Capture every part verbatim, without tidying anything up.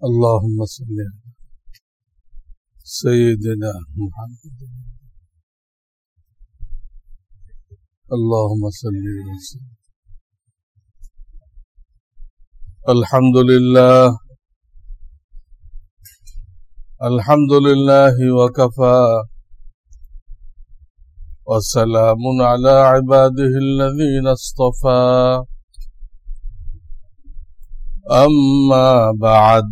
اللهم صل على سيدنا محمد اللهم صل وسلم. الحمد لله الحمد لله وكفى وسلام على عباده الذين اصطفى. أما بعد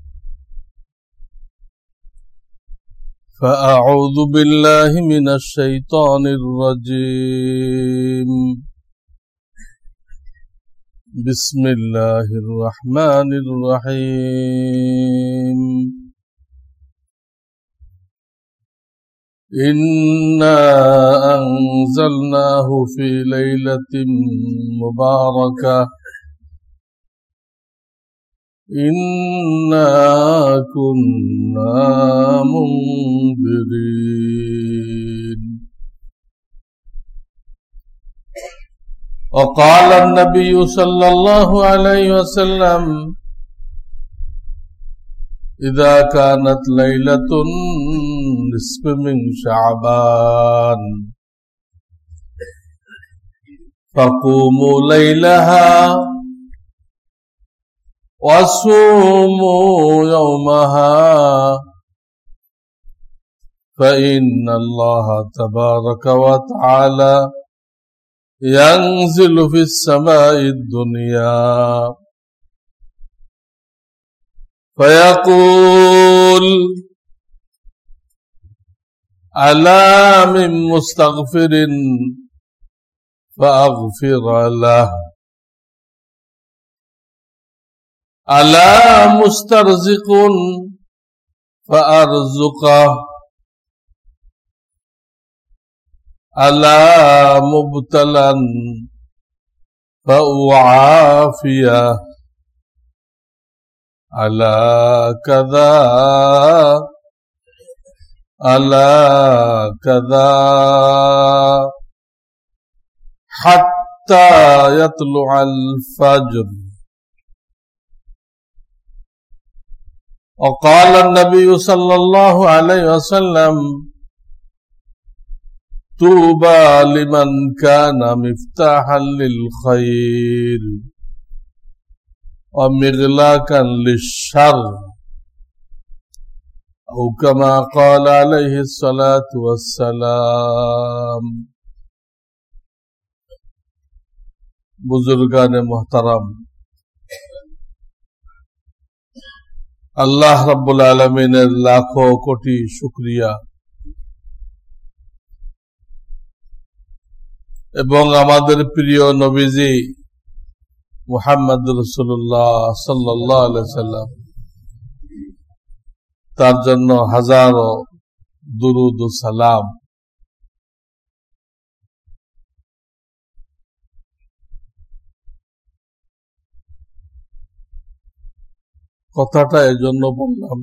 فأعوذ بالله من الشيطان الرجيم. بسم الله الرحمن الرحيم. إنا أنزلناه في ليلة مباركة إنا كنا منذرين. وقال النبي صلى الله عليه وسلم إذا كانت ليلة نصف من شعبان فقوموا ليلها وصوموا يومها فإن الله تبارك وتعالى ينزل في السماء الدنيا فيقول ألا من مستغفر فأغفر له ألا مسترزق فأرزقه ألا مبتلا فأعافيه ألا كذا ألا كذا حتى يطلع الفجر. وقال النبي صلى الله عليه وسلم طوبى لمن كان مفتاحا للخير ومغلاقا للشر أو كما قال عليه الصلاة والسلام. बुजुर्गान मोहतरम, আল্লাহ রাব্বুল আলামিনের লাখো কোটি শুকরিয়া এবং আমাদের প্রিয় নবীজি মুহাম্মদ রাসূলুল্লাহ সাল্লাল্লাহু আলাইহি সাল্লাম তার জন্য হাজারো দুরুদ ও সালাম। কথাটা এজন্য বললাম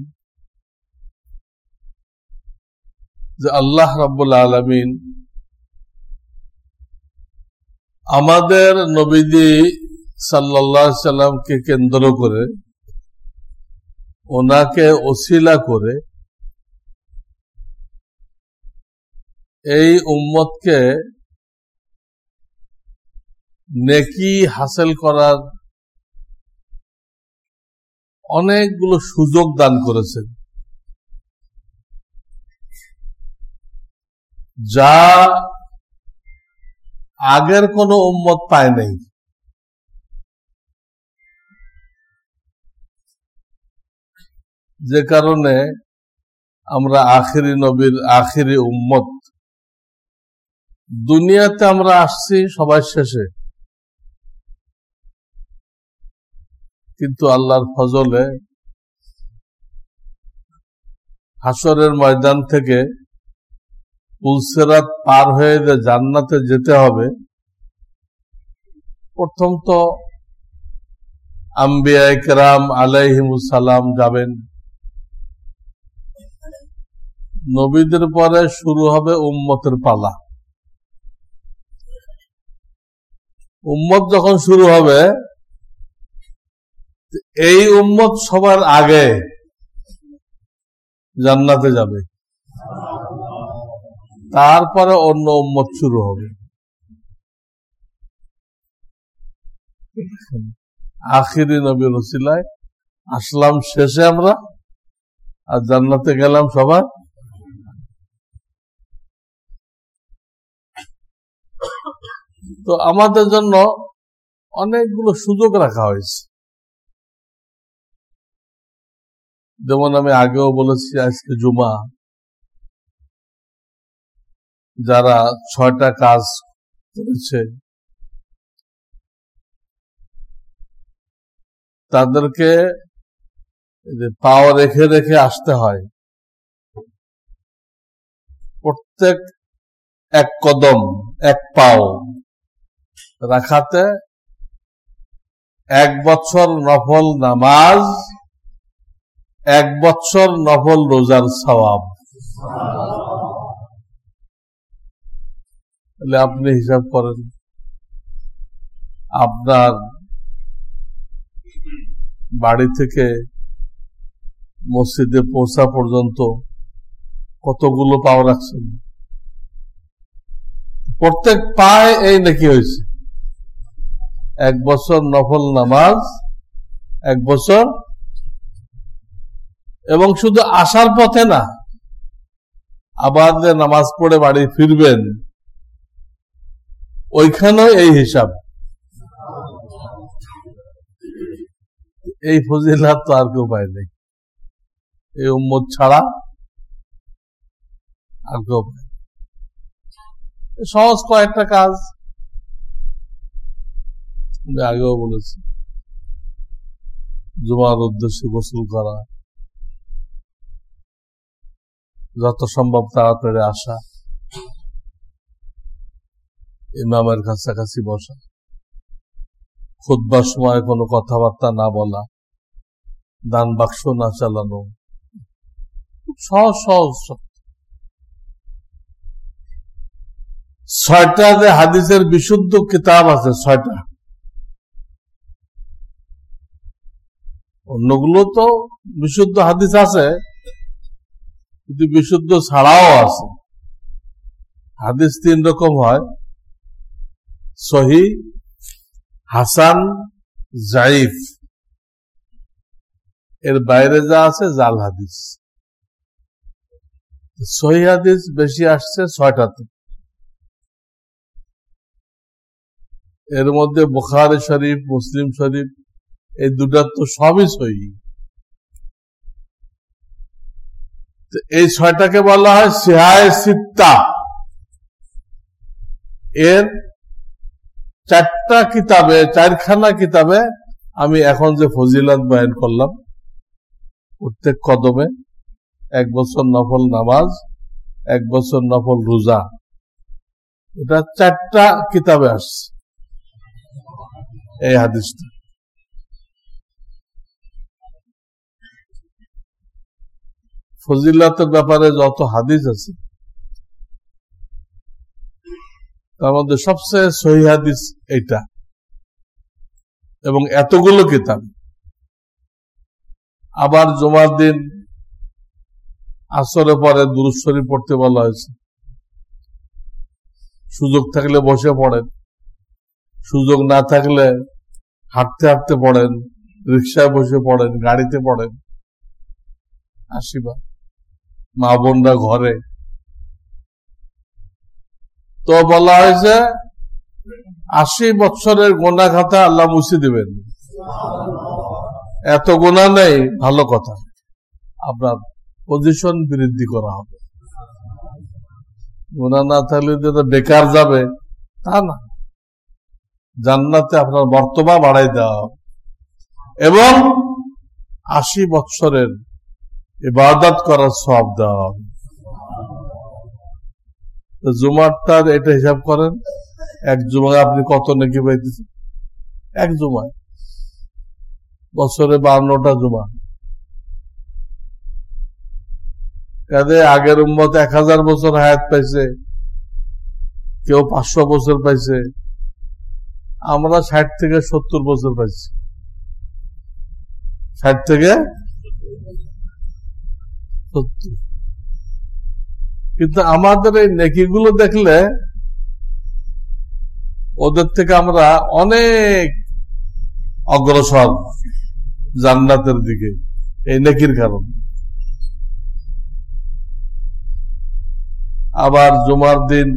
যে আল্লাহ রাব্বুল আলামিন আমাদের নবীজি সাল্লাল্লাহু আলাইহি সাল্লামকে কেন্দ্র করে ওনাকে ওসিলা করে এই উম্মতকে নেকি হাসিল করার অনেকগুলো সুযোগ দান করেছেন, যা আগের কোন উম্মত পায় নাই। যে কারণে আমরা আখিরি নবীর আখিরি উম্মত। দুনিয়াতে আমরা আসছি সবার শেষে, কিন্তু আল্লাহর ফজলে হাসরের ময়দান থেকে পুলসিরাত পার হয়ে যে জান্নাতে যেতে হবে, প্রথম তো আম্বিয়া কিরাম আলাইহিমুস সালাম যাবেন, নবীদের পরে শুরু হবে উম্মতের পালা। উম্মত যখন শুরু হবে এই উম্মত সবার আগে জান্নাতে যাবে, তারপরে অন্য উম্মত শুরু হবে। আখিরি নবীর ওসিলায় আসলাম শেষে আমরা, আর জান্নাতে গেলাম সবার। তো আমাদের জন্য অনেকগুলো সুযোগ রাখা হয়েছে। যেমন আমি আগেও বলেছি, আজকে জুমা, যারা ছয়টা কাজ করেছে তাদেরকে পাও রেখে রেখে আসতে হয়। প্রত্যেক এক কদম, এক পাও রাখাতে এক বছর নফল নামাজ, এক বছর নফল রোজার সওয়াব। তাহলে আপনি হিসাব করেন, আপনার বাড়ি থেকে মসজিদে পৌঁছা পর্যন্ত কতগুলো পাও রাখছেন। প্রত্যেক পায়ে এই নাকি হয়েছে এক বছর নফল নামাজ, এক বছর, এবং শুধু আসার পথে না, আবার যে নামাজ পড়ে বাড়ি ফিরবেন ওইখানেও এই হিসাব। এই ফজিলাত তো আর কেউ পায় নাই, এই উম্মত ছাড়া আর কেউ পায়। সহজ কয়েকটা কাজ আগেও বলেছি। জুমার উদ্দেশ্যে গোসল করা, যত সম্ভব তাড়াতাড়ি আসা, ইমামের কাছাকাছি বসা, খুতবার সময় কোনো কথাবার্তা না বলা, দান বাক্স না চালানো, খুব সহজ সহজ। ছয়টা যে হাদিসের বিশুদ্ধ কিতাব আছে, ছয়টা, অন্যগুলো তো বিশুদ্ধ হাদিস আছে, কিন্তু বিশুদ্ধ ছাড়াও আছে। হাদিস তিন রকম হয়, সহি, হাসান, জাইফ। এর বাইরে যা আছে জাল হাদিস। সহি হাদিস বেশি আসছে ছয়টাতে। এর মধ্যে বুখারী শরীফ, মুসলিম শরীফ, এই দুটা তো সবই সহি। এই ছয়টাকে বলা হয় সিহায়ে সিত্তা। এর চারটা কিতাবে, চারখানা কিতাবে আমি এখন যে ফজিলত বয়ান করলাম, প্রত্যেক কদমে এক বছর নফল নামাজ, এক বছর নফল রোজা, এটা চারটা কিতাবে আসছে এই হাদিসটা। ফজিলাতের ব্যাপারে যত হাদিস আছে তার মধ্যে সবচেয়ে সহি হাদিস এইটা, এবং এতগুলো কিতাব। আবার জুমার দিন আসরের পরে দুরূদ শরীফ পড়তে বলা হয়েছে। সুযোগ থাকলে বসে পড়েন, সুযোগ না থাকলে হাঁটতে হাঁটতে পড়েন, রিক্সায় বসে পড়েন, গাড়িতে পড়েন। আশীর্বাদ মা বোনরা ঘরে তো বলা হয়েছে আশি বছরের গোনা খাতা আল্লাহ মুছে দিবেন। এত গোনা নেই, ভালো কথা, আপনার পজিশন বৃদ্ধি করা হবে। গোনা না থাকলে যেটা বেকার যাবে তা না, জান্নাতে আপনার মর্তবা বাড়াই দেওয়া হবে, এবং আশি বছরের ইবাদত করার সওয়াব দেওয়া হবে। জুমারটার এটা হিসাব করেন, এক জুমায় আপনি কত নেকি পাইতেছেন? এক জুমায় বছরে বান্নটা জুমা। কাজে আগের উম্মত এক হাজার বছর হায়াত পাইছে, কেউ পাঁচশো বছর পাইছে, আমরা ষাট থেকে সত্তর বছর পাইছি। ষাট থেকে সত্তর। কিন্তু আমাদের এই নেকিগুলো দেখলে ওদের থেকে আমরা অনেক অগ্রসর জান্নাতের দিকে, এই নেকির কারণ। আবার জুমার দিন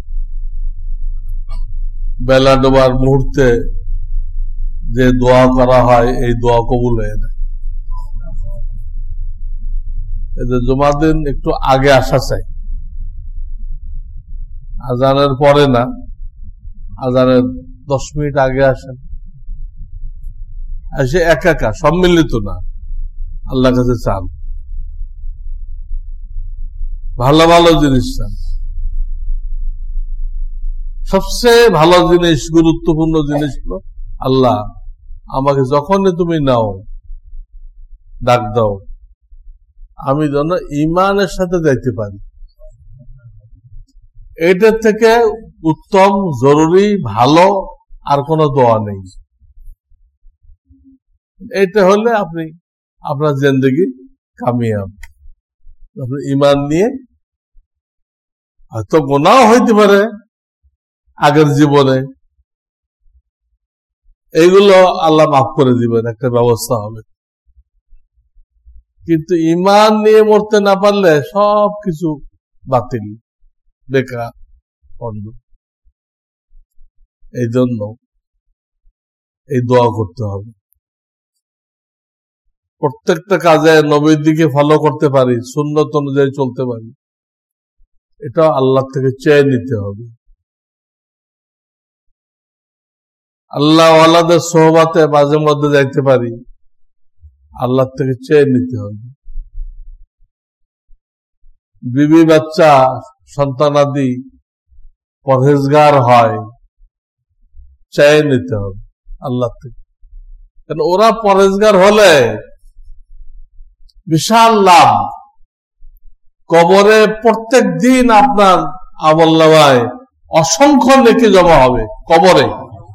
বেলা ডোবার মুহূর্তে যে দোয়া করা হয়, এই দোয়া কবুল হয়ে যায়। এই যে জুমার দিন একটু আগে আসা চাই, আজানের পরে না, আজানের দশ মিনিট আগে আসেন, এসে একা একা সম্মিলিত না, আল্লাহর কাছে চান, ভালো ভালো জিনিস চান। সবচেয়ে ভালো জিনিস, গুরুত্বপূর্ণ জিনিস হলো আল্লাহ আমাকে যখনই তুমি নাও ডাক দাও, আমি যেন ইমানের সাথে যাইতে পারি। এটার থেকে উত্তম, জরুরি, ভালো আর কোনো দোয়া নেই। এটা হলে আপনি আপনার জিন্দেগি কামিয়াব। আপনি ইমান নিয়ে, হয়তো গুনাহ হইতে পারে আগের জীবনে, এইগুলো আল্লাহ মাফ করে দিবেন, একটা ব্যবস্থা হবে। কিন্তু ইমান নিয়ে মরতে না পারলে সব কিছু বাতিল, বেকার, পণ্ড। এই জন্য এই দোয়া করতে হবে। প্রত্যেকটা কাজে নবীর দিকে ফলো করতে পারি, সুন্নত অনুযায়ী চলতে পারি, এটা আল্লাহ থেকে চেয়ে নিতে হবে। আল্লাহ ওয়ালাদের সোহবাতে মাঝে মধ্যে যাইতে পারি, আল্লাহ থেকে চেয়ে নিতে হবে। বিবি বাচ্চা সন্তানাদি পরহেজগার হয়, চেয়ে নিতে হবে আল্লাহ থেকে। কারণ ওরা পরহেজগার হলে বিশাল লাভ। কবরে প্রত্যেক দিন আপনার আমলনামায় অসংখ্য নেকি জমা হবে। কবরে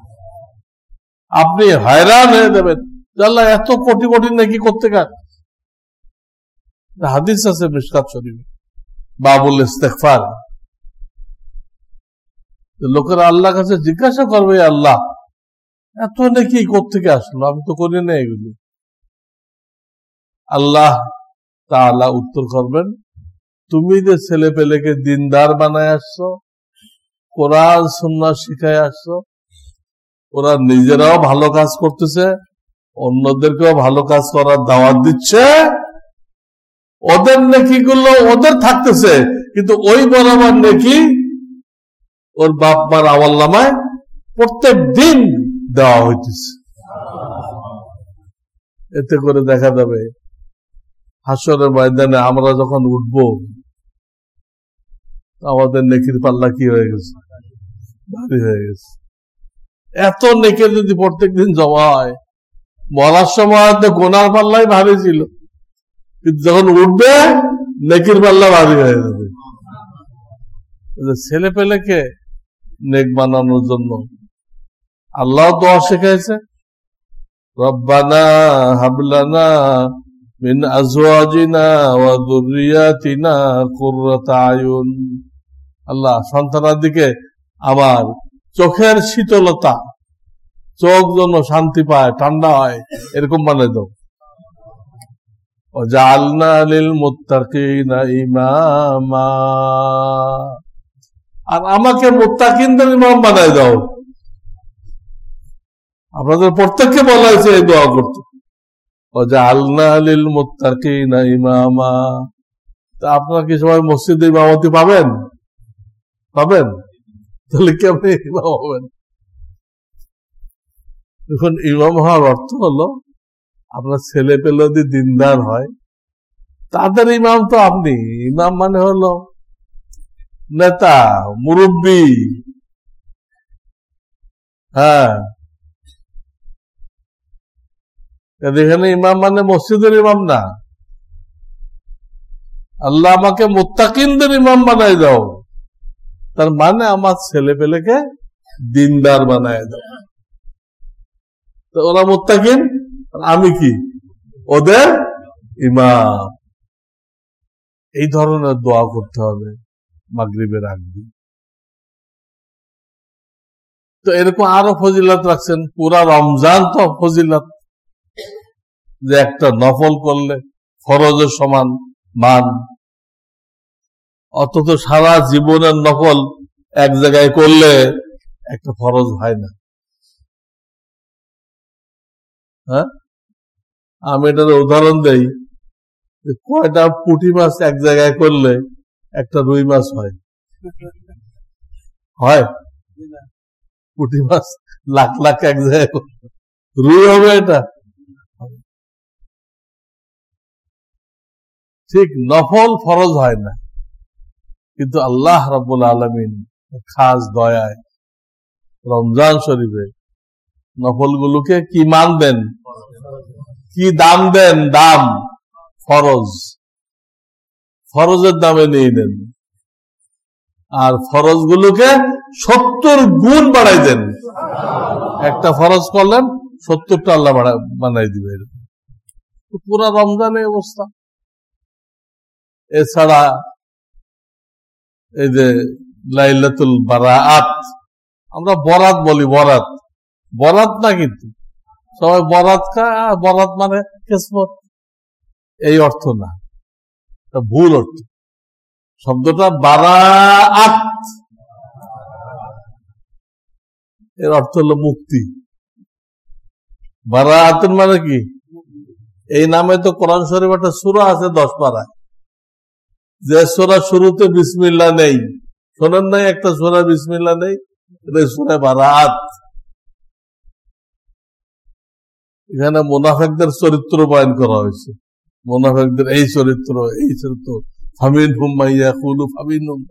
আপনি হয়রান হয়ে যাবেন, আল্লাহ এত কোটি কোটি নেকি করতে কার। হাদিস আছে মিশকাত শরীফে, বাবুল ইস্তেগফার। লোকেরা আল্লাহর কাছে জিজ্ঞাসা করবে, আল্লাহ এত নেকি কোত্থেকে আসলো, আমি তো করি না এগুলো। আল্লাহ তাআলা উত্তর করবেন, তুমি যে ছেলে পেলেকে দিনদার বানায় আসছো, কোরআন সুন্নাহ শিখায় আসছো, ওরা নিজেরাও ভালো কাজ করতেছে, অন্যদেরকেও ভালো কাজ করার দাওয়াত দিচ্ছে, ওদের নেকিগুলো ওদের থাকতেছে, কিন্তু ওই বরাবর নেকি ওর বাপ মার আমলনামায় প্রত্যেক দিন দেওয়া হইতেছে। এতে করে দেখা যাবে হাসরের ময়দানে আমরা যখন উঠব, আমাদের নেকির পাল্লা কি হয়ে গেছে, ভারী হয়ে গেছে। এত নেকি যদি প্রত্যেক দিন জমা হয়, মরার সময় গোনার পাল্লাই ভারী ছিল, কিন্তু যখন উঠবে নেকির পাল্লা ভারী হয়ে যাবে। ছেলে পেলেকে নেক বানানোর জন্য আল্লাহ দোয়া শিখাইছে, রব্বানা হাবলানা মিন আজওয়াজিনা ওয়া যুররিয়াতিনা কুররাতা আয়ুন। আল্লাহ সন্তানাদিকে আমার চোখের শীতলতা, চোখ যেন শান্তি পায়, ঠান্ডা হয়, এরকম বানাই দাও। ওয়াজআলনা লিল মুত্তাকিনা ইমামা, আর আমাকে মুত্তাকিনদের ইমাম বানাই দাও। আপনাদের প্রত্যেককে বলা হয়েছে এই দোয়া করতে, ওয়াজআলনা লিল মুত্তাকিনা ইমামা। তা আপনারা কি সবাই মসজিদে ইমামতি পাবেন? পাবেন? তাহলে কেমন ইমাম হবেন? এখন ইমাম হওয়ার অর্থ হলো আপনার ছেলে পেলে যদি দিনদার হয়, তাদের ইমাম তো আপনি। ইমাম মানে হলো নেতা, মুরব্বী। হ্যাঁ, এখানে ইমাম মানে মসজিদের ইমাম না। আল্লাহ আমাকে মুত্তাকিনদের ইমাম বানাই দাও, তার মানে আমার ছেলে পেলেকে দিনদার বানায় দাও। তো ওরা মুত্তাকিন, আমি কি ওদের ইমাম। এই ধরনের দোয়া করতে হবে মাগরিবের আগে। তো এরকম আরো ফজিলত রাখছেন, পুরা রমজান তো ফজিলত, যে একটা নফল করলে ফরজের সমান মান, অথচ সারা জীবনের নফল এক জায়গায় করলে একটা ফরজ হয় না। হ্যাঁ, আমি এটার উদাহরণ দেই, কয়টা পুঁটি মাছ এক জায়গায় করলে একটা রুই মাছ হয়? হয়? পুঁটি মাছ লাখ লাখ এক জায়গায় রুই হবে এটা? ঠিক নফল ফরজ হয় না, কিন্তু আল্লাহ রাব্বুল আলামিন খাস দয়ায় রমজান শরীফে নফল গুলোকে কি মান দেন, কি দাম দেন? দাম ফরজ, ফরজের দামে নিয়ে নেন, আর ফরজ গুলোকে সত্তর গুণ বাড়াই দেন। একটা ফরজ করলেন, সত্তরটা আল্লাহ বানাই দিবে। পুরা রমজানের অবস্থা। এছাড়া এই যে লাইলাতুল বারাআত, আমরা বরাত বলি, বরাত বরাত না, কিন্তু সবাই বরাত খায়, বরাত মানে কিসমত, এই অর্থ না, ভুল অর্থ। শব্দটা বারাআত, এর অর্থ হলো মুক্তি। বারাআতুন মানে কি? এই নামে তো কোরআন শরীফ একটা সূরা আছে দশ পারায়, যে সূরা শুরুতে বিসমিল্লাহ নেই। শোনেন নাই একটা সূরা বিসমিল্লাহ নেই? এটা সূরা বারাআত। এখানে মুনাফিকদের চরিত্র বয়ান করা হয়েছে, মুনাফিকদের এই চরিত্র, এই চরিত্র, ফামিনহুম মাইয়াকুলু ফামিনহুম।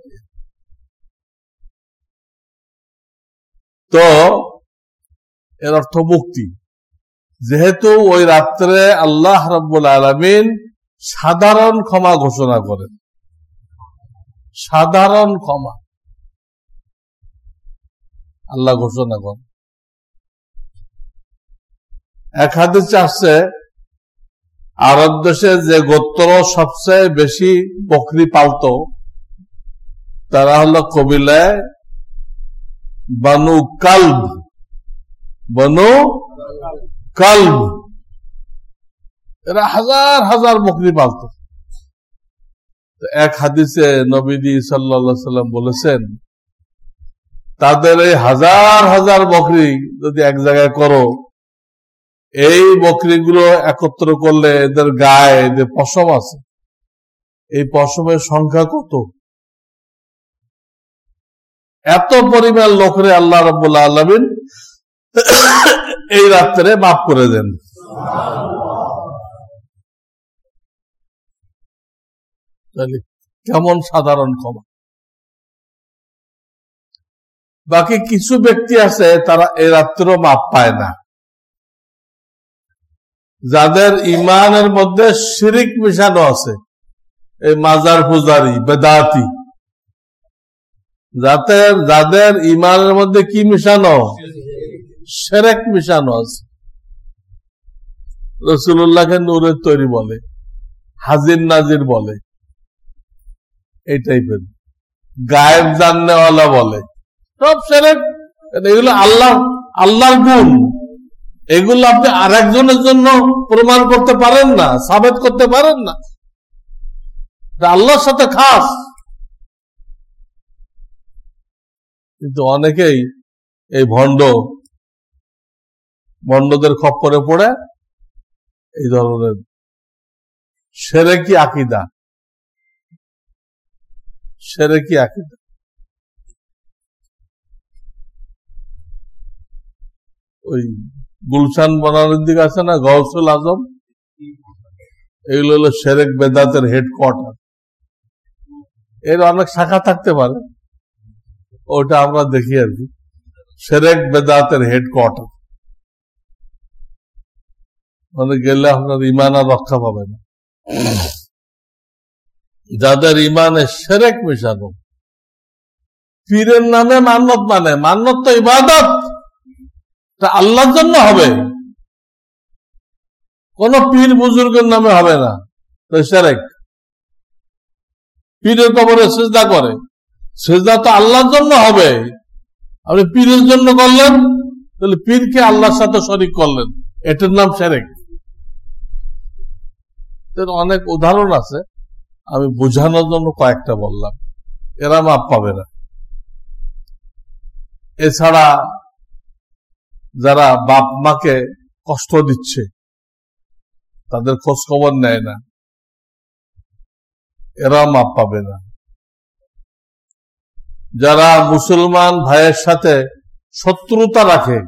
তো এর অর্থ মুক্তি। যেহেতু ওই রাত্রে আল্লাহ রাব্বুল আলামিন সাধারণ ক্ষমা ঘোষণা করেন, সাধারণ ক্ষমা আল্লাহ ঘোষণা করেন। এক হাদিসে আসছে, আরব দেশে যে গোত্র সবচেয়ে বেশি বকরি পালত তারা হলো কবিলায় বানু কালব। বানু কালব এরা হাজার হাজার বকরি পালত। এক হাদিসে নবীজি সাল্লাল্লাহু আলাইহি সাল্লাম বলেছেন, তাদের এই হাজার হাজার বকরি যদি এক জায়গায় করো, এই বকরিগুলো একত্র করলে এদের গায়ে যে পশম আছে, এই পশমের সংখ্যা কত? এত পরিমাণ লোকরে আল্লাহ রাব্বুল আলামিন এই রাত্রে মাফ করে দেন। কেমন সাধারণ ক্ষমা। বাকি কিছু ব্যক্তি আছে তারা এই রাত্রেও মাপ পায় না, যাদের ইমানের মধ্যে শিরিক মিশানো আছে, এই মাজার পূজারি বেদাতি, যাদের যাদের ইমানের মধ্যে কি মিশানো? শিরক মিশানো আছে। রাসূলুল্লাহকে নূরের তৈরি বলে, হাজির নাজির বলে, এই টাইপের গায়েব জাননেওয়ালা বলে, সব শিরক। এগুলো আল্লাহ আল্লাহর গুণ, এগুলো আপনি আর একজনের জন্য প্রমাণ করতে পারেন না, সাবেত করতে পারেন না, আল্লাহর সাথে খাস। কিন্তু অনেকেই এই ভণ্ড ভণ্ডদের খপ্পরে পড়ে এই ধরনের শিরকি আকীদা শিরকি আকীদা ওই গুলশান বনারের দিকে আছে না গৌসুল আজম, এগুলো হলো শিরক বেদাতের হেডকোয়ার্টার। এর অনেক শাখা থাকতে পারে, ওটা আমরা দেখি আর কি। শিরক বেদাতের হেডকোয়ার্টার মানে গেলে আপনার ইমান আর রক্ষা পাবে না। যাদের ইমানে শিরক মেশানো, পীরের নামে মান্নত মানে, মান্নত তো ইবাদত, তা আল্লাহর জন্য হবে, কোন পীর বুজুর্গের নামে হবে না, শিরক। পীরের কবরে সিজদা করে, সিজদা তো আল্লাহর জন্য হবে। আপনি পীরের জন্য করলেন, তাহলে পীরকে আল্লাহর সাথে শরীক করলেন, এটার নাম শিরক। অনেক উদাহরণ আছে, আমি বোঝানোর জন্য কয়েকটা বললাম, এরা মাপ পাবে না। এছাড়া যারা বাপ মাকে কষ্ট দিচ্ছে, তাদের খোঁজ খবর নেয় না, এরা মাপ পাবে না। যারা মুসলমান ভাইয়ের সাথে শত্রুতা রাখে,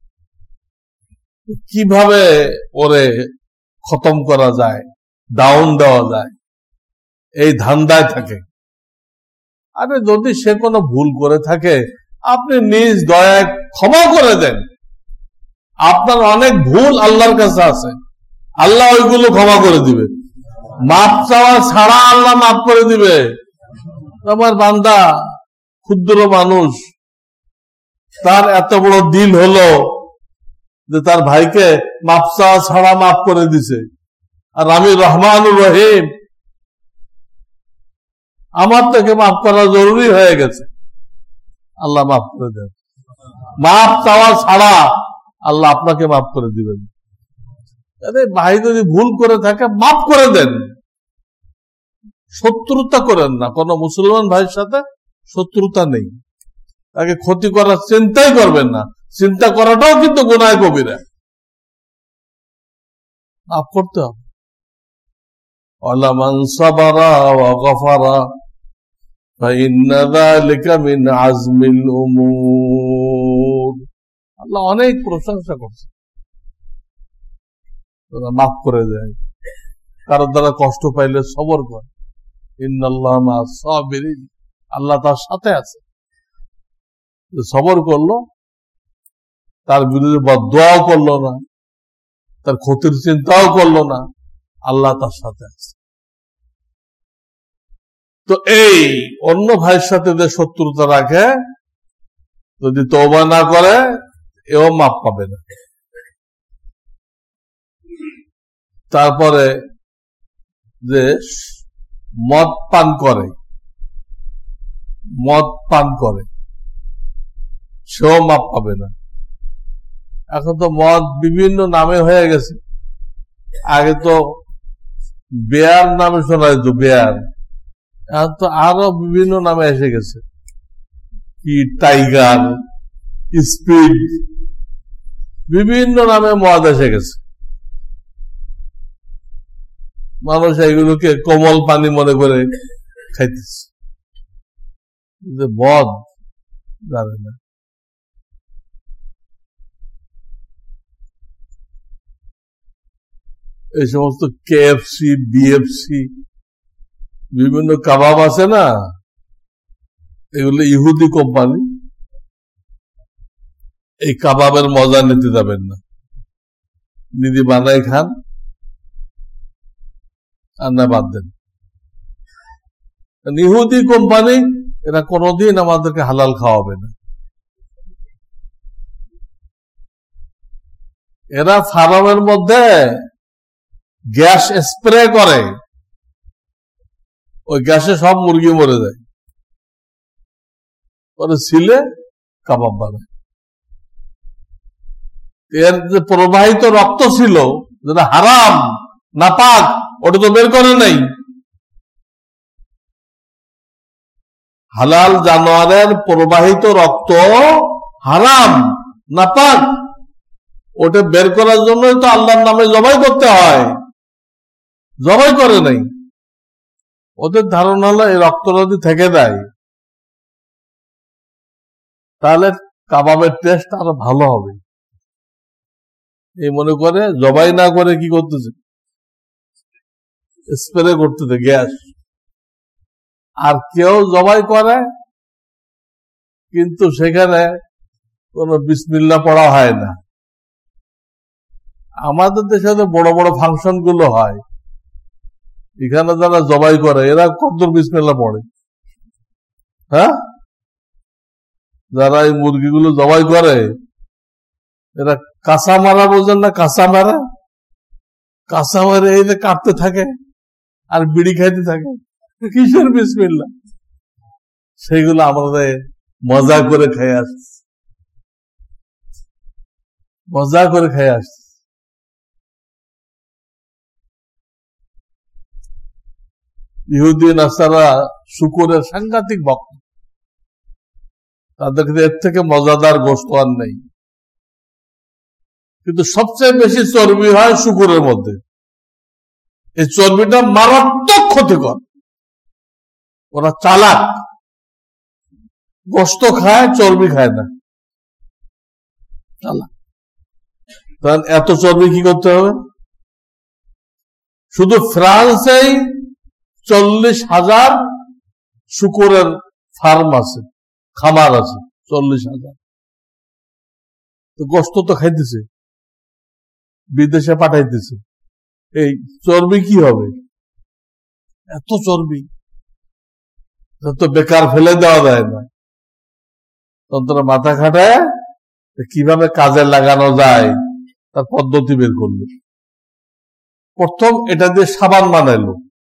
কিভাবে ওরে খতম করা যায়, ডাউন দেওয়া যায়, এই ধান্দায় থাকে। আরে যদি সে কোনো ভুল করে থাকে, আপনি নিজ দয়ায় ক্ষমা করে দেন। আপনার অনেক ভুল আল্লাহর কাছে আছে, আল্লাহ ওইগুলো ক্ষমা করে দিবে। মাপ চাওয়া ছাড়া আল্লাহ মাফ করে দিবে। আমার বান্দা ক্ষুদ্র মানুষ, তার এত বড় দিল হলো যে তার ভাইকে মাপ চাওয়া ছাড়া মাফ করে দিছে। আর আমি রহমানুর রহিম, আমার থেকে মাফ করা জরুরি হয়ে গেছে, আল্লাহ মাফ করে দেন। মাফ চাওয়া ছাড়া আল্লাহ আপনাকে মাফ করে দিবেন। আরে ভাই যদি ভুল করে থাকে মাফ করে দেন, শত্রুতা করেন না। কোন মুসলমান ভাইয়ের সাথে শত্রুতা নেই, তাকে ক্ষতি করার চিন্তাই করবেন না। চিন্তা করাটাও কিন্তু গুনাহ কবিরা, মাফ করতে হবে। ওয়ালামান সাবারা ওয়া গফারা ফাইন্না যালিকা মিন আজমিল উমুর। আল্লাহ অনেক প্রশংসা করছে, মাফ করে দেয়। কারোর দ্বারা কষ্ট পাইলে সবর করে, ইন্নাল্লাহা মা'আস সাবিরিন, আল্লাহ তার সাথে আছে। সবর করলো, তার বিরুদ্ধে বদদুয়াও করলো না, তার ক্ষতির চিন্তাও করলো না, আল্লাহ তার সাথে আছে। তো এই অন্য ভাইয়ের সাথে যে শত্রুতা রাখে, যদি তওবা না করে, এও মাপ পাবে না। তারপরে যে মদ পান করে, মদ পান করে সেও মাপ পাবে না। এখন তো মদ বিভিন্ন নামে হয়ে গেছে। আগে তো বেয়ার নামে শোনা যেত, বেয়ার। এখন তো আরো বিভিন্ন নামে এসে গেছে, কি টাইগার, স্পিড, বিভিন্ন নামে মদ এসে গেছে। মানুষ এগুলোকে কোমল পানি মনে করে খাইতেছে, মদ জানে না। এই সমস্ত কেএফসি, বিএফসি, বিভিন্ন কাবাব আছে না, এগুলো ইহুদি কোম্পানি। এই কাবাবের মজা নিতে যাবেন না, নিজে বানাই খান আর না বাদ দেন। ইহুদি কোম্পানি, এরা কোনদিন আমাদেরকে হালাল খাওয়াবে না। এরা ফার্মের মধ্যে গ্যাস স্প্রে করে, ওই গ্যাসে সব মুরগি মরে যায়, পরে ছিলে কাবাব বানায়। এর যে প্রবাহিত রক্ত ছিল, যেটা হারাম নাপাক, ওটা তো বের করে নাই। হালাল জানোয়ারের প্রবাহিত রক্ত হারাম নাপাক, ওটা বের করার জন্যই তো আল্লাহর নামে জবাই করতে হয়, জবাই করে নাই। ওদের ধারণা হলো এই রক্ত যদি থেকে দেয় তাহলে কাবাবের টেস্ট আরো ভালো হবে, এই মনে করে জবাই না করে কি করতেছে, স্প্রে করতেছে গ্যাস। আর কেউ জবাই করে কিন্তু সেখানে কোন বিসমিল্লাহ পড়া হয় না। আমাদের দেশে বড় বড় ফাংশন গুলো হয়, এখানে যারা জবাই করে এরা কত বিসমিল্লাহ পড়ে। হ্যাঁ, যারা এই মুরগিগুলো জবাই করে এরা কাঁচা মারা, বোঝেন না, কাঁচা মারা কাঁচা মারে এই যে কাটতে থাকে আর বিড়ি খাইতে থাকে, কিসের বিসমিল্লাহ। সেগুলো আমাদের মজা করে খেয়ে আসছে, মজা করে খেয়ে আসছে। ইহুদি নাসারা শুকরের সাংঘাতিক ভক্ত, তাদের এর থেকে মজাদার গোশত আর নেই। কিন্তু সবচেয়ে বেশি চর্বি হয় শুকরের মধ্যে। এই চর্বিটা মারাত্মক ক্ষতিকর। ওরা চালাক, গোশত খায়, চর্বি খায় না, চালাক। কারণ এত চর্বি কি করতে হবে? শুধু ফ্রান্সেই চল্লিশ হাজার শুকরের ফার্ম আছে, খামার আছে, চল্লিশ হাজার। তো গোশত তো খাইতেছে, বিদেশে পাঠাইতেছে, এই চর্বি কি হবে? এত চর্বি তো বেকার ফেলে দেওয়া যায় না। তন্ত্র মাথা খাটায় কিভাবে কাজে লাগানো যায় তার পদ্ধতি বের করলো। প্রথম এটা দিয়ে সাবান বানাইলো,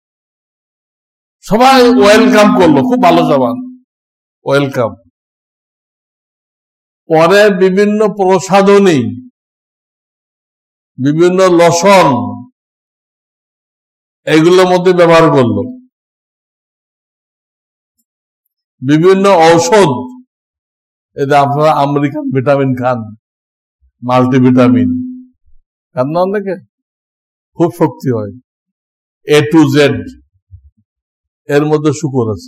সবাই ওয়েলকাম করলো, খুব ভালো সাবান, ওয়েলকাম। পরে বিভিন্ন প্রসাধনী, বিভিন্ন লোশন এগুলোর মধ্যে ব্যবহার করলো, বিভিন্ন ঔষধ। এটা আপনারা আমেরিকান ভিটামিন খান, মাল্টিভিটামিন খান না অনেকে, খুব শক্তি হয়। এ টু জেড এর মধ্যে শুকর আছে।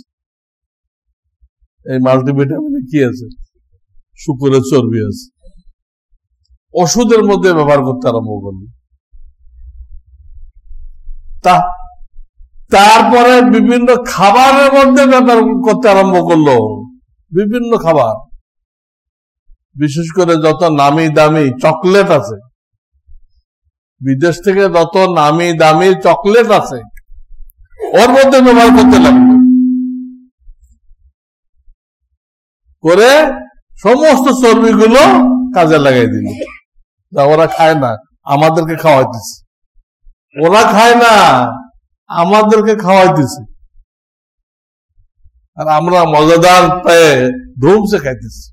এই মাল্টিভিটামিনে কি আছে? শুকরের চর্বি আছে। ওষুধের মধ্যে ব্যবহার করতে আরম্ভ করলো। তা তারপরে বিভিন্ন খাবারের মধ্যে ব্যবহার করতে আরম্ভ করলো, বিভিন্ন খাবার, বিশেষ করে যত নামি দামি চকলেট আছে, বিদেশ থেকে যত নামি দামি চকলেট আছে ওর মধ্যে ব্যবহার করতে লাগলো। করে সমস্ত চর্বিগুলো কাজে লাগাই দিল। ওরা খায় না, আমাদেরকে খাওয়াইতেছে। ওরা খায় না, আমাদেরকে খাওয়াইতেছে। আর আমরা মজাদার পেয়ে ধুমসে খাইতেছি।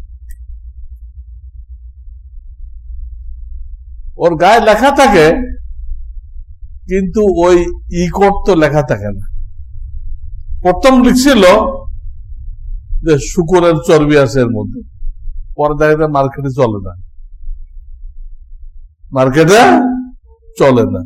ওর গায়ে লেখা থাকে, কিন্তু ওই ই কোড তো লেখা থাকে না। প্রথম লিখছিল যে শুকরের চর্বি আছে এর মধ্যে, পরে দেখা যায় মার্কেটে চলে না, মার্কেটে চলে না।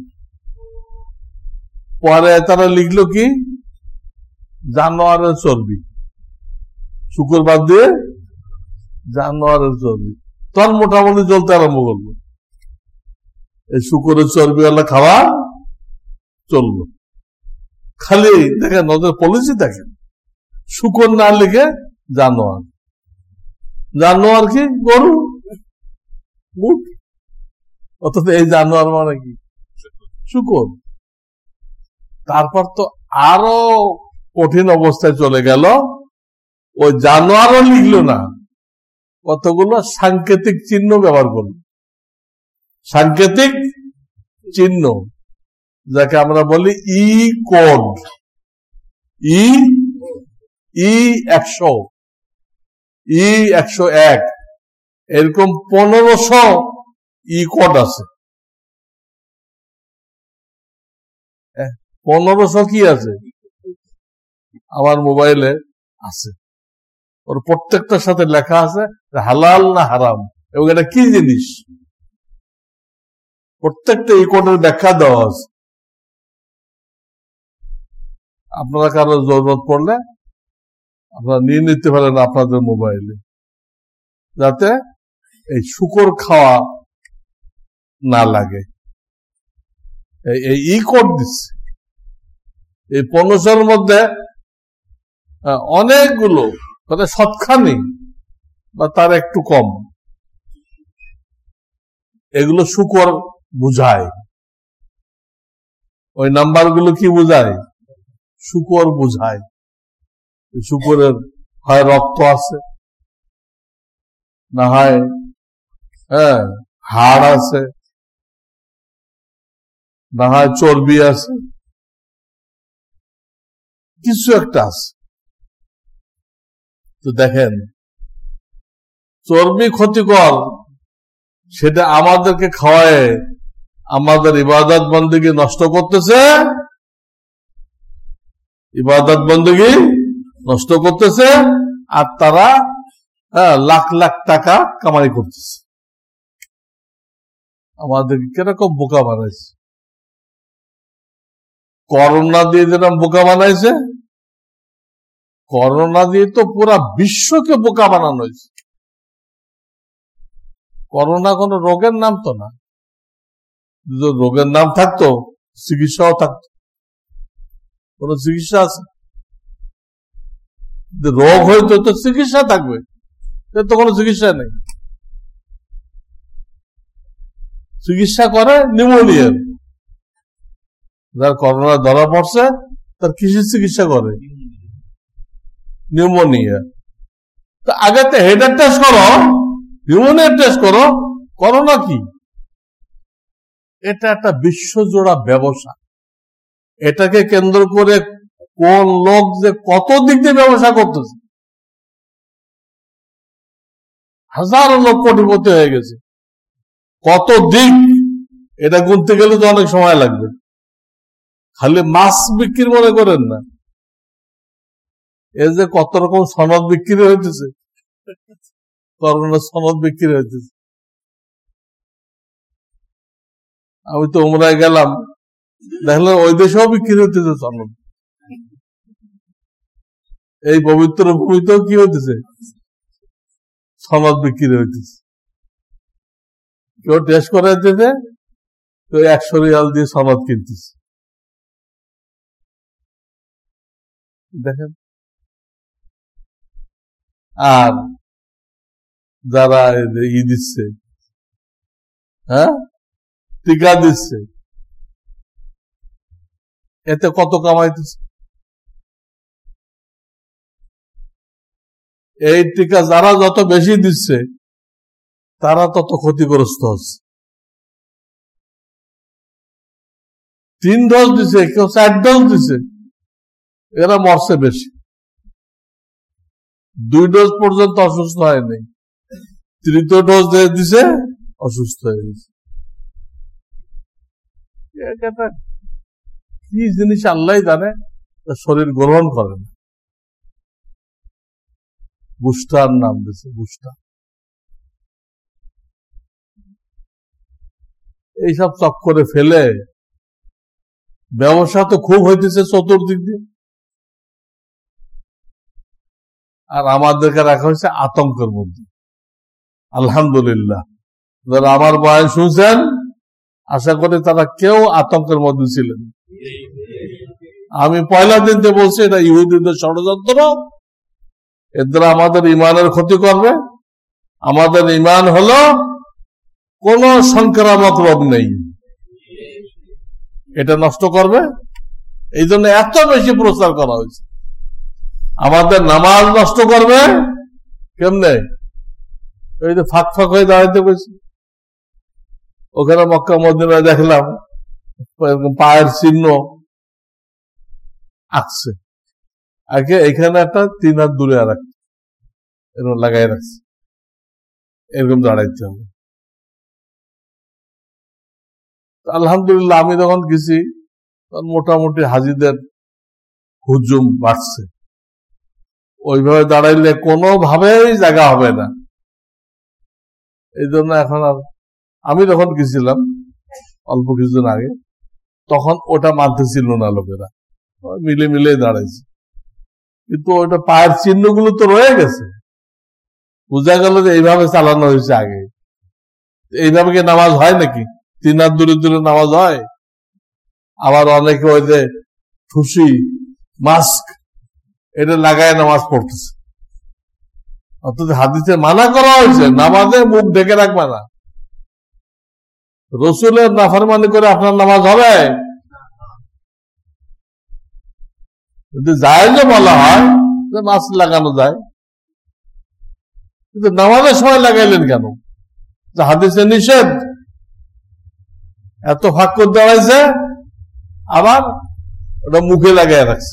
পরে তারা লিখলো কি, জানোয়ারের চর্বি, শুকর বাদ দিয়ে জানোয়ারের চর্বি। তখন মোটামুটি চলতে আরম্ভ করলো, এই শুকরের চর্বিওয়ালা খাওয়া চললো। খালি দেখেন ওদের পলিসি দেখেন, শুকর না লিখে জানোয়ার। জানোয়ার কি? গরু, উট। অর্থাৎ এই জানোয়ার মানে কি? শুকর। তারপর তো আরো কঠিন অবস্থায় চলে গেল, ওই জানোয়ারও লিখলো না, কতগুলো সাংকেতিক চিহ্ন ব্যবহার করলো। সাংকেতিক চিহ্ন, যাকে আমরা বলি ই কোড, ই ই একশো, ই একশো এক, এরকম পনেরোশো ই কোড আছে। পনেরোশো কি আছে আমার মোবাইলে আছে। ওর প্রত্যেকটার সাথে লেখা আছে হালাল না হারাম, এবং এটা কি জিনিস, প্রত্যেকটা এই কোডের ব্যাখ্যা দেওয়া আছে। আপনারা কারো জরুরত পড়লে আপনারা নিয়ে নিতে পারেন আপনাদের মোবাইলে, যাতে এই শুকর খাওয়া না লাগে। এই ই কোড দিচ্ছে। এই পনেরোশোর মধ্যে অনেকগুলো, মানে সৎখানি বা তার একটু কম, এগুলো শুকর বুঝায়। ওই নাম্বারগুলো কি বুঝায়? শুকর বুঝায়। শুকরের হয় রক্ত আছে, না হয় হ্যাঁ হাড় আছে, না হয় চর্বি আছে, কিছু একটা আছে। তো দেখেন, চর্বি ক্ষতিকর, সেটা আমাদেরকে খাওয়ায় আমাদের ইবাদত বন্দেগী নষ্ট করতেছে, ইবাদত বন্দেগী নষ্ট করতেছে, আর তারা হ্যাঁ লাখ লাখ টাকা কামাই করতেছে। আমাদেরকে কিরকম বোকা বানাইছে, করোনা দিয়ে যেরকম বোকা বানাইছে, করোনা দিয়ে তো পুরা বিশ্বকে বোকা বানানো হয়েছে। করোনা কোন রোগের নাম তো না, যদি রোগের নাম থাকতো চিকিৎসাও থাকতো। কোন চিকিৎসা আছে? রোগ হইতো তো চিকিৎসা থাকবে, তো কোনো চিকিৎসা নেই। চিকিৎসা করে নিউমোনিয়ার, যার করোনা ধরা পড়ছে তার কিসের চিকিৎসা করে? নিউমোনিয়া। তো আগে তো হেডের টেস্ট করো, নিউমোনিয়ার টেস্ট করো, করোনা কি? এটা একটা বিশ্বজোড়া ব্যবসা। এটাকে কেন্দ্র করে কোন লোক যে কত দিক দিয়ে ব্যবসা করতেছে, হাজারো লোক কোটিপতি হয়ে গেছে। কত দিক এটা গুনতে গেলে তো অনেক সময় লাগবে। খালি মাছ বিক্রি মনে করেন না, এই যে কত রকম সনদ বিক্রি হইতেছে, করোনার সনদ বিক্রি হইতেছে। আমি তো উমরায় গেলাম, দেখলাম ওই দেশেও বিক্রি হইতেছে সনদ। এই পবিত্র ভূমিতেও কি হইতেছে? সনদ বিক্রি হইতেছে। কেউ টেস্ট করে দিতে, কেউ একশো রিয়াল দিয়ে সনদ কিনতেছে। দেখেন, আর যারা ই দিচ্ছে, হ্যাঁ টিকা দিচ্ছে, এতে কত কামাইতেছে। এই টিকা যারা যত বেশি দিচ্ছে তারা তত ক্ষতিগ্রস্ত হচ্ছে। তিন ডোজ দিছে, কেউ চার ডোজ দিছে, এরা মরছে বেশি। দুই ডোজ পর্যন্ত অসুস্থ হয়নি, তৃতীয় ডোজ দিয়ে দিছে অসুস্থ হয়ে গেছে। কি জিনিস আল্লাহ জানে, শরীর গ্রহণ করে না। বুস্টার নাম দিছে, বুস্টার। এইসব চক্করে ফেলে ব্যবসা তো খুব হইতেছে চতুর্দিক দিয়ে, আর আমাদেরকে রাখা হয়েছে আতঙ্কের মধ্যে। আলহামদুলিল্লাহ, যারা আমার বয়ান শুনছেন, আশা করি তারা কেউ আতঙ্কের মধ্যে ছিলেন। আমি পয়লা দিনতে বলছি এটা ইহুদিদের ষড়যন্ত্র, এদের আমাদের ইমানের ক্ষতি করবে। আমাদের ইমান হলো কোন সংক্রামক রোগ নেই, এটা নষ্ট করবে। এই জন্য এত বেশি প্রচার করা হয়েছে। আমাদের নামাজ নষ্ট করবে কেমনে? ওই যে ফাঁক ফাঁক হয়ে দাঁড়াইতে পেরেছি, ওখানে মক্কা মদিনায় দেখলাম পায়ের চিহ্ন আঁকছে, আগে এখানে একটা তিন হাত দূরে আর একটা এরকম লাগাই রাখছে, এরকম দাঁড়াইতে হবে। আলহামদুলিল্লাহ, আমি যখন গেছি মোটামুটি হাজিদের হুজুম বাড়ছে। ওইভাবে দাঁড়াইলে কোনোভাবেই জায়গা হবে না। এই জন্য এখন আর, আমি যখন গেছিলাম অল্প কিছুদিন আগে, তখন ওটা মানতে ছিল না লোকেরা, মিলে মিলে দাঁড়াইছে। কিন্তু ওটা পায়ের চিহ্নগুলো তো রয়ে গেছে, বোঝা গেল যে এইভাবে চালানো হয়েছে আগে। এইভাবে কি নামাজ হয় নাকি? তিন হাত দূরে দূরে নামাজ হয়? আবার অনেকে ওই যে ঠুসি মাস্ক এটা লাগায় নামাজ পড়তেছে, অথচ হাদিসে মানা করা হয়েছে নামাজে মুখ ঢেকে রাখবে না। রসুলের নাফরমানি করে আপনার নামাজ হবে? যদি জায়েজও বলা হয় যে মাস্ক লাগানো যায়, কিন্তু নামাজের সময় লাগাইলেন কেন? হাদিসে নিষেধ। এত ফাঁক করে দাঁড়াইছে, আবার ওটা মুখে লাগাই রাখছে।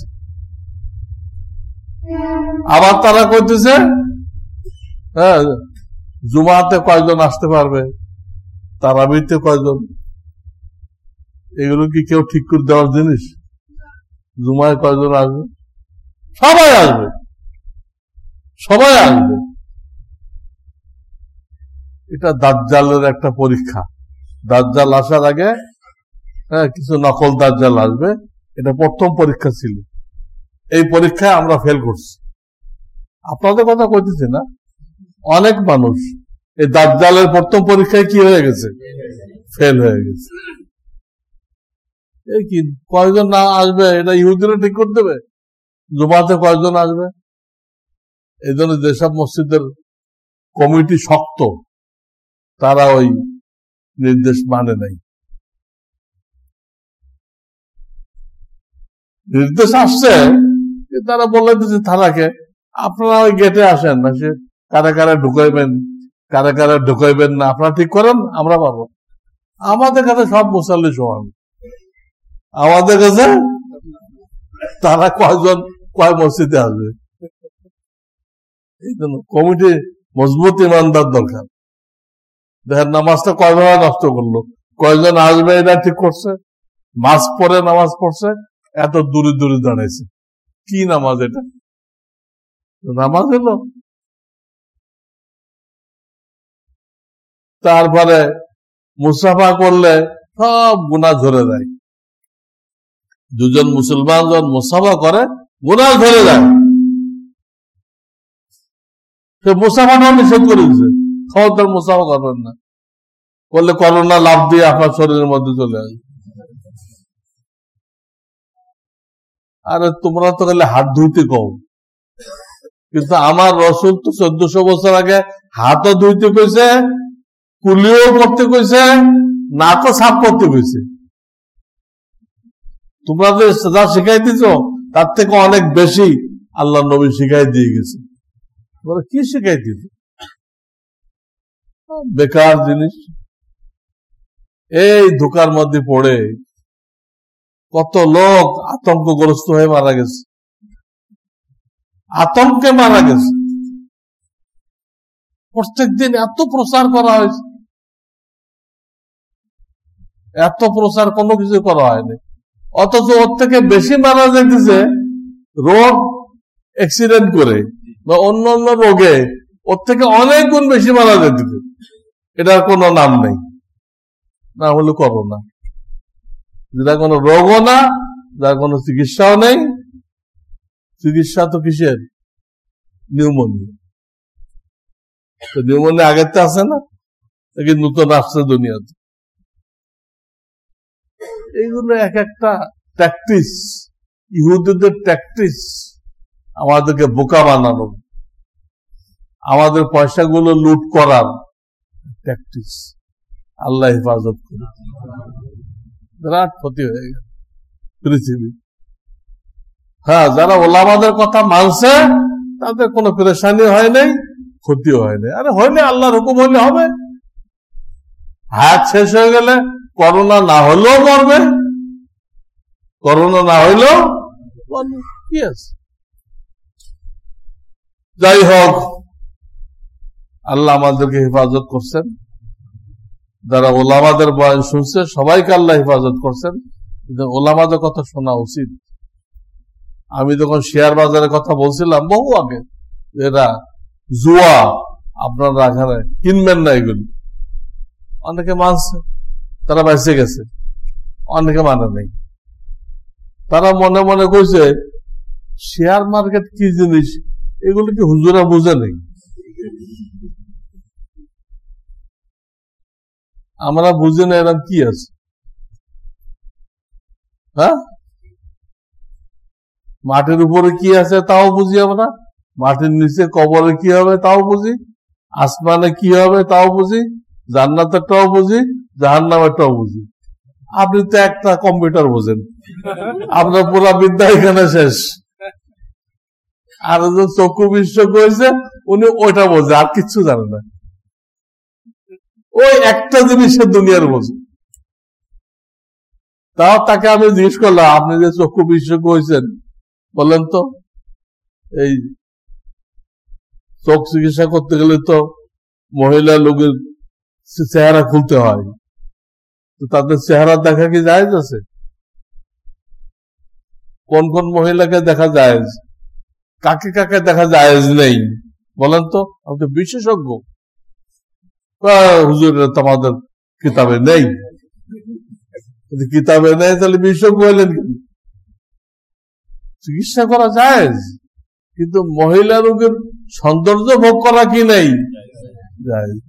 আবার তারা কইতেছে হ্যাঁ জুমাতে কয়জন আসতে পারবে, তারাবিতে কয়জন, এগুলো কি কেউ ঠিক করে দেওয়ার জিনিস? জুমায় কয়জন আসবে? সবাই আসবে, সবাই আসবে। এটা দাজ্জালের একটা পরীক্ষা। দাজ্জাল আসার আগে হ্যাঁ কিছু নকল দাজ্জাল আসবে, এটা প্রথম পরীক্ষা ছিল। এই পরীক্ষায় আমরা ফেল করছি। আপনাদের কথা কইতেছি না, অনেক মানুষ এই দাজ্জালের প্রথম পরীক্ষায় কি হয়ে গেছে? ফেল হয়ে গেছে। এই কি কয়জন না আসবে এটা ইহুদিরা ঠিক করে দেবে? জুমাতে কয়জন আসবে? এই জন্য যেসব মসজিদের কমিটি শক্ত, তারা ওই নির্দেশ মানে নাই। নির্দেশ আসছে, তারা বলে দিচ্ছে থানাকে, আপনারা ওই গেটে আসেন না, সে কারা কারা ঢুকাইবেন কারা কারা ঢুকাইবেন না আপনারা ঠিক করেন, আমরা পাবো। আমাদের কাছে সব মুসল্লি সমান, আমাদের কাছে তারা কয়জন কয় মসজিদে আসবে। এই জন্য কমিটি মজবুত ইমানদার দরকার। দেখেন নামাজটা কয়ভাবে নষ্ট করলো, কয়জন আসবে এটা ঠিক করছে, মাস্ক পরে নামাজ পড়ছে, এত দূরে দূরে দাঁড়াইছে। কি নামাজ এটা? নামাজ হলো? তারপরে মুসাফা করলে সব গুনাহ ধরে যায়। দুজন মুসলমান যখন মুসাফা করে গুনাহ ধরে যায়। সে মুসাফাটাও নিষেধ করে দিচ্ছে, খবরদার মুসাফা করবেন না, করলে করোনা লাভ দিয়ে আপনার শরীরের মধ্যে চলে আসবে। আরে তোমরা তো গেলে হাত ধুইতে কও, কিন্তু আমার রসুল তো চোদ্দশো বছর আগে হাতও ধুইতে কইছে, কুলিও করতে কইছে, নাকও সাফ করতে কইছে। তোমরা যা শিখাই দিছ তার থেকে অনেক বেশি আল্লাহ নবী শিখাই দিয়ে গেছে। তোমরা কি শিখাই দিত? বেকার জিনিস। এই ধোকার মধ্যে পড়ে কত লোক আতঙ্কগ্রস্ত হয়ে মারা গেছে, আতঙ্কে মারা গেছে। প্রত্যেক দিন এত প্রচার করা হয়েছে, এত প্রচার কোনো কিছু করা হয়নি, অথচ ওর থেকে বেশি মারা যেতেছে রোগ অ্যাক্সিডেন্ট করে বা অন্য অন্য রোগে, ওর থেকে অনেক গুণ বেশি মারা যেতেছে। এটার কোনো নাম নেই, না হলে করোনা, যেটা কোনো রোগও না, যার কোনো চিকিৎসাও নেই। চিকিৎসা তো কিসের? নিউমোনিয়া। তো নিউমোনিয়া আগের তো আছে না, নতুন আসছে দুনিয়াতে। এইগুলো এক একটা ট্যাকটিস, ইহুদিদের ট্যাকটিস, আমাদেরকে বোকা বানানো, আমাদের পয়সাগুলো লুট করার ট্যাকটিস। আল্লাহ হেফাজত করে। বিরাট ক্ষতি হয়ে গেল পৃথিবী। হ্যাঁ, যারা ওলামাদের কথা মানছে তাদের কোনো পেরেশানি হয় নাই, ক্ষতিও হয় নাই। আরে হয়নি, আল্লাহর হুকুম হলে হবে। হায়াত শেষ হয়ে গেলে করোনা না হলেও মরবে, করোনা না হইলেও মরবে, কি আছে? যাই হোক, আল্লাহ আমাদেরকে হেফাজত করছেন। যারা ওলামাদের বয়ান শুনছে সবাইকে আল্লাহ হেফাজত করছেন। ওলামাদের কথা শোনা উচিত। আমি যখন শেয়ার বাজারের কথা বলছিলাম বহু আগে, এরা জুয়া আপনারা এখানে কিনবেন না, এগুলি অনেকে মানছে, তারা বেঁচে গেছে, অনেকে মানে নেই। তারা মনে মনে কইছে শেয়ার মার্কেট কি জিনিস, এগুলো কি হুজুরা বুঝে নেই? আমরা বুঝি না এরকম কি আছে? হ্যাঁ, মাটির উপরে কি আছে তাও বুঝি আমরা, মাটির নিচে কবরে কি হবে তাও বুঝি, আসমানে কি হবে তাও বুঝি, জান্নাতেরটাও বুঝি, জাহান্নামেরটাও বুঝি। আপনি তো একটা কম্পিউটার বোঝেন, আপনার পুরা বিদ্যা এখানে শেষ। আর যে চক্ষু বিশ্ব করেছে উনি ওইটা বোঝে, আর কিচ্ছু জানে না। ওই একটা জিনিসের দুনিয়ার বোঝে। তাও তাকে আমি জিজ্ঞেস করলাম, আপনি যে চক্ষু বিশেষজ্ঞ হয়েছেন, বললেন তো এই চোখ চিকিৎসা করতে গেলে তো মহিলা লোকের চেহারা খুলতে হয়, তো তাদের চেহারা দেখা কি জায়েজ আছে? কোন কোন মহিলাকে দেখা জায়েজ, কাকে কাকে দেখা জায়েজ নেই বলেন তো? আমি তো বিশেষজ্ঞ। হুজুর তোমাদের কিতাবে নেই, কিতাবে নেই তাহলে বিশেষজ্ঞ হইলেন কেন? চিকিৎসা করা জায়েজ, কিন্তু মহিলা রোগের সৌন্দর্য ভোগ করা কি নেই জায়েজ।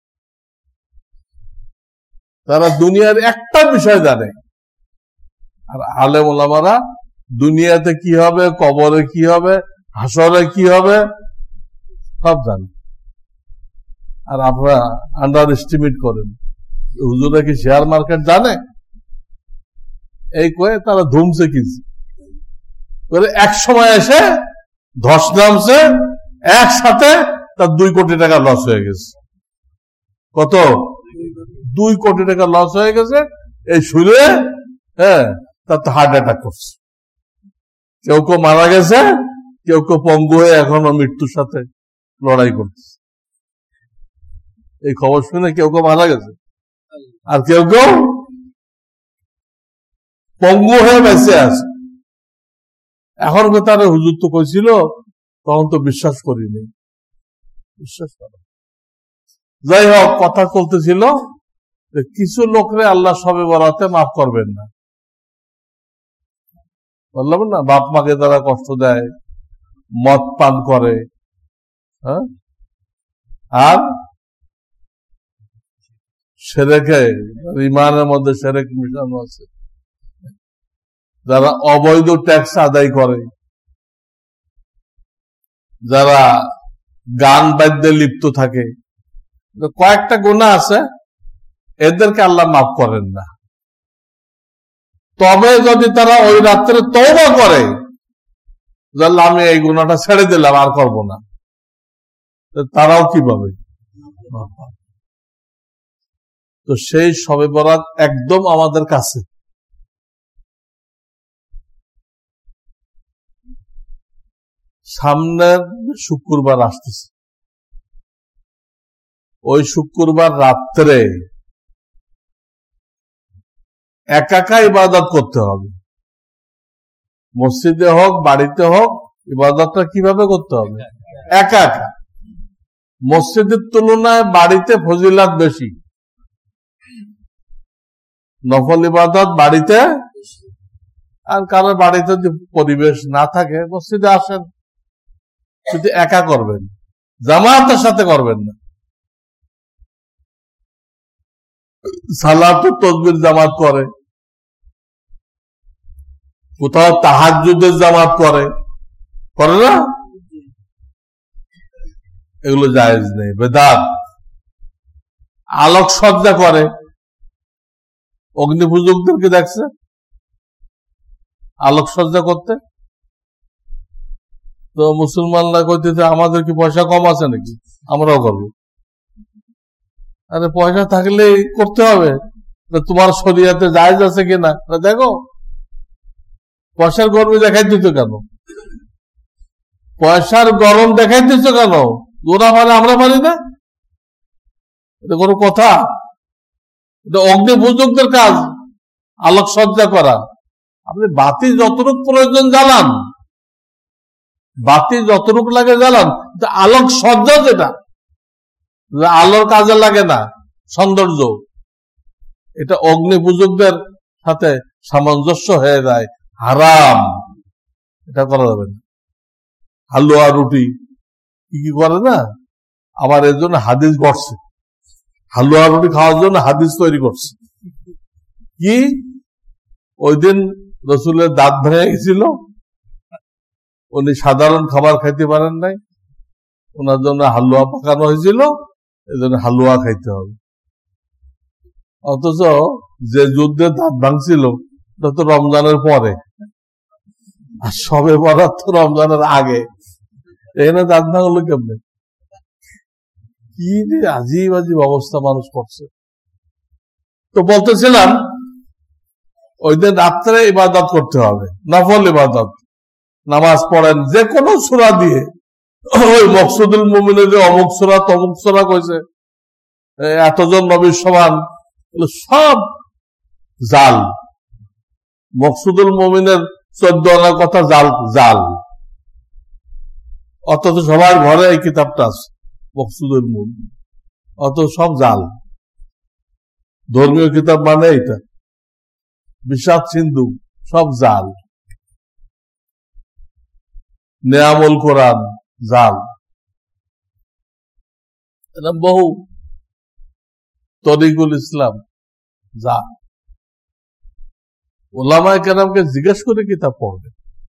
তারা দুনিয়ার একটা বিষয় জানে, আর আলেম ওলামারা দুনিয়াতে কি হবে, কবরে কি হবে, হাসরে কি হবে সব জানে। আর আপনারা আন্ডার এস্টিমেট করেন হুজুরা কি শেয়ার মার্কেট জানে? এই কয়ে তারা ধুমছে কিনছে, এক সময় এসে ধস নামছে, একসাথে তার দুই কোটি টাকা লস হয়ে গেছে। কত? দুই কোটি টাকা লস হয়ে গেছে এই শুনে। হ্যাঁ, তার তো হার্ট অ্যাটাক করছে। কেউ কেউ মারা গেছে, কেউ কেউ পঙ্গু হয়ে এখনো মৃত্যুর সাথে লড়াই করছে। এই খবর শুনে কেউ কেউ মারা গেছে, আর কেউ কেউ পঙ্গু হয়ে বেঁচে আছে। এখন তারা হুজুর তো কইছিল, তখন তো বিশ্বাস করিনি। বিশ্বাস করো। যাই হোক, কথা চলতেছিল কিছু লোকরে আল্লাহ সবে বরাতে মাফ করবেন না। বললাম না, বাপ মাকে তারা কষ্ট দেয়, মদ পান করে, হ্যাঁ, আর সেরেকে ইমানের মধ্যে সেরেক মিশানো আছে, যারা অবৈধ ট্যাক্স আদায় করে, যারা গান বাদ্যে লিপ্ত থাকে, কয়েকটা গুনাহ আছে, এদেরকে আল্লাহ মাফ করেন না। তবে যদি তারা ওই রাত্রে তওবা করে, আমি এই গুনাহটা ছেড়ে দিলাম, আর করব না, তারাও কি পাবে? তো সেই শবে বরাত একদম আমাদের কাছে। সামনের শুক্রবার আসতেছে, ওই শুক্রবার রাত্রে একাকা ইবাদত করতে হবে। মসজিদে হোক বাড়িতে হোক, ইবাদতটা কিভাবে করতে হবে? একা একা। মসজিদের তুলনায় বাড়িতে ফজিলাত বেশি, নফল ইবাদত বাড়িতে। আর কারো বাড়িতে যদি পরিবেশ না থাকে, মসজিদে আসেন, শুধু একা করবেন, জামাতের সাথে করবেন না। সালাত ও তাসবিহ জামাত করে, কোথাও তাহাজ্জুদের জামাত করে, করে না? এগুলো জায়েজ নেই, বেদাত। আলোকসজ্জা করে, অগ্নি পূজকদেরকে দেখছে আলোকসজ্জা করতে। তো মুসলমানরা কইতেছে আমাদের কি পয়সা কম আছে নাকি, আমরাও করবো। আরে পয়সা থাকলে করতে হবে, তোমার শরীয়তে জায়েজ আছে কিনা দেখো। পয়সার গরমে দেখাই দিত কেন? পয়সার গরম দেখাই দিত কেন? ওরা মানে আমরা পারি না? এটা কোনো কথা? এটা অগ্নি পূজকদের কাজ, আলোকসজ্জা করা। আপনি বাতি যতটুকু প্রয়োজন জ্বালান, বাতি যতটুকু লাগে জ্বালান, আলোকসজ্জা যেটা আলোর কাজে লাগে না, সৌন্দর্য, এটা অগ্নি পূজকদের সাথে সামঞ্জস্য হয়ে যায়, হারাম। এটা করা যাবে না। হালুয়া রুটি কি কি করে না, আবার এর জন্য হাদিস গড়ছে, হালুয়া রুটি খাওয়ার জন্য হাদিস তৈরি করছে। কি ওই দিন রসুলের দাঁত ভেঙে গেছিল, উনি সাধারণ খাবার খাইতে পারেন নাই, ওনার জন্য হালুয়া পাকানো হয়েছিল, এই জন্য হালুয়া খাইতে হবে। অথচ যে যুদ্ধে দাঁত ভাঙছিল ওটা তো রমজানের পরে, আর সবে বরাত তো রমজানের আগে। এখানে দাঁত ভাঙলো কেমনে? কি যে আজীব আজীব অবস্থা মানুষ করছে। তো বলতেছিলাম ওই দিন রাত্রে ইবাদত করতে হবে, নফল ইবাদত, নামাজ পড়েন যে কোনো সূরা দিয়ে। ওই মকসুদুল মুমিনের যে অমুক সূরা তমুক সূরা কইছে, এতজন নবীর সমান, সব জাল। মকসুদুল মুমিনের চোদ্দ আনার কথা জাল জাল অথচ সবার ঘরে এই কিতাবটা আছে মকসুদুল মুমিন, অত সব জাল। ধর্মীয় কিতাব মানে এটা, বিষাদ সিন্ধু সব জাল। নেয়ামুল কোরআন জাল, এরকম বহু। তরিকুল ইসলাম জাল। ওলামায়ে কেরামকে জিজ্ঞেস করে কিতাব পড়বে।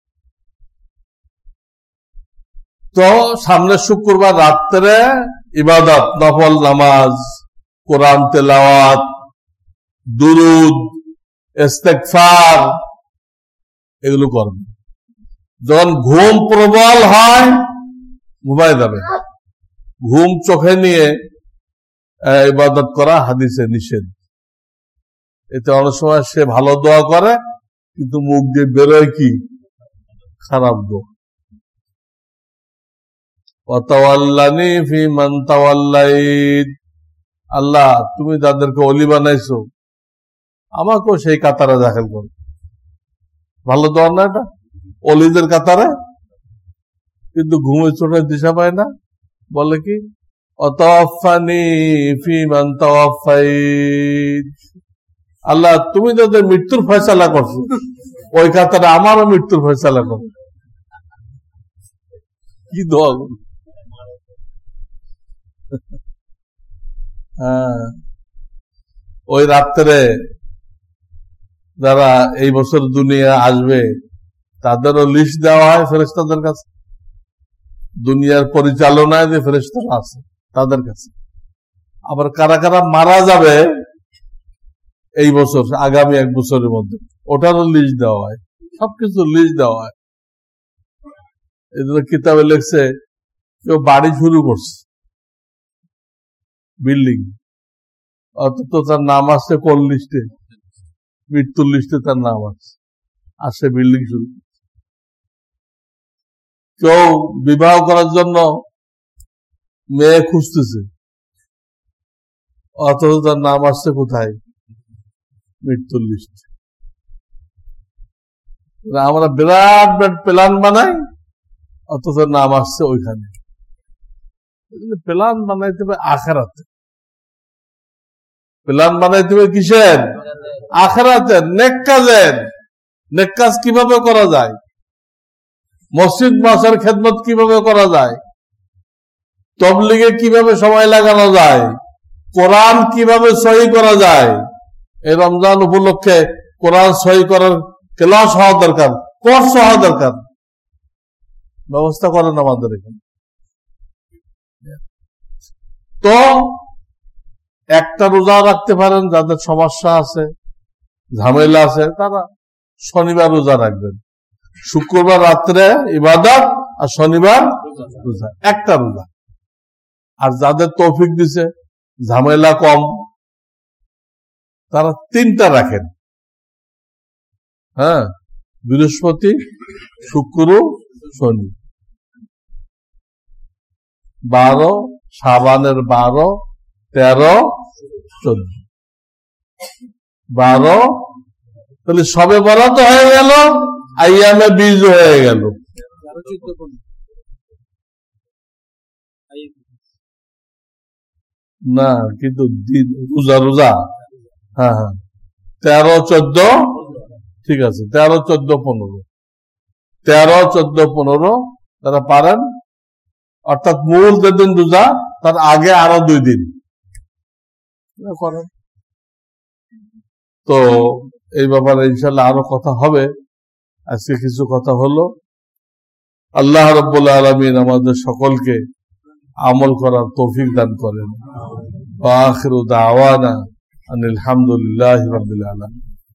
তো সামনের শুক্রবার রাত্রে ইবাদত, নফল নামাজ, কোরআন তেলাওয়াত, দুরুদ, ইস্তেগফার এগুলো করবে। যখন ঘুম প্রবল হয় ঘুমায় যাবে। ঘুম চোখে নিয়ে ইবাদত করা হাদিসে নিষেধ। এতে অনেক সময় সে ভালো দোয়া করে কিন্তু মুখ দিয়ে বেরোয় কি খারাপ দোয়া। ওয়াতাওয়াল্লানি ফি মান তাওয়াল্লাইত, আল্লাহ তুমি যাদেরকে ওলি বানাইছো আমাকেও সেই কাতারে দাখিল করো। ভালো দোয়া না এটা, অলিদের কাতারে। কিন্তু ঘুমে চোটে দিশা পায় না, বলে কি ওয়াতাওয়াফানি ফি মান তাওয়াফাইত, আল্লাহ তুমি যাদের মৃত্যুর ফয়সালা করছো ওই কাতারে আমারও মৃত্যুর ফয়সালা করো। কি দোয়া। হ্যাঁ, ওই রাত্রে যারা এই বছর দুনিয়া আসবে তাদেরও লিস্ট দেওয়া হয় ফেরেশতাদের কাছে। দুনিয়ার পরিচালনায় যে ফেরেশতারা আছে তাদের কাছে। আবার কারা কারা মারা যাবে এই বছর, আগামী এক বছরের মধ্যে, ওটারও লিস্ট দেওয়া হয়। সবকিছু লিস্ট দেওয়া হয়। এদের কিতাবে লিখছে কেউ বাড়ি শুরু করছে, বিল্ডিং, অথচ তার নাম আসছে কোন লিস্টে, মৃত্যুর লিস্টে তার নাম আছে, আর সে বিল্ডিং শুরু করছে। কেউ বিবাহ করার জন্য মেয়ে খুঁজতেছে, অথচ তার নাম আসছে কোথায়, মৃত্যুর লিস্ট। আমরা বিরাট বিরাট প্ল্যান বানাই, অথচ নাম আসছে ওইখানে। প্ল্যান বানাইতে হবে আখিরাতে, প্ল্যান বানাইতে হবে কিসের, আখিরাতের, নেক কাজের। নেক কাজ কিভাবে করা যায়, মসজিদ মাসার খেদমত কিভাবে করা যায়, তবলিগে কিভাবে সময় লাগানো যায়, কোরআন কিভাবে সহি করা যায়। এই রমজান উপলক্ষে কোরআন সহি করার ক্লাস হওয়া দরকার, কোর্স হওয়া দরকার। ব্যবস্থা করেন আমাদের এখানে। তো একটা রোজা রাখতে পারেন যাদের সমস্যা আছে, ঝামেলা আছে, তারা শনিবার রোজা রাখবেন। শুক্রবার রাত্রে ইবাদত আর শনিবার রোজা, একটা রোজা। আর যাদের তৌফিক দিছে, ঝামেলা কম, তারা তিনটা রাখেন। হ্যাঁ, বৃহস্পতি, শুক্র, শনি। বারো, শাবানের বারো, তেরো, চোদ্দ, বারো, তাহলে সবে বরাত হয়ে গেল, আইয়ামে বীজ হয়ে গেল। না কিন্তু রোজা রোজা হ্যাঁ হ্যাঁ তেরো চোদ্দ, ঠিক আছে, তেরো চোদ্দ পনেরো, তেরো চোদ্দ পনেরো তারা পারেন। অর্থাৎ মূল যেদিন রোজা তার আগে আরো দুই দিন করেন। তো এই ব্যাপারে ইনশাল্লাহ আরো কথা হবে। আজকে কিছু কথা হলো। আল্লাহ রাব্বুল আলামিন আমাদের সকলকে আমল করার তৌফিক দান করেন। ওয়া আখিরু দাওয়ানা আনিল হামদুলিল্লাহি রাব্বিল আলামিন।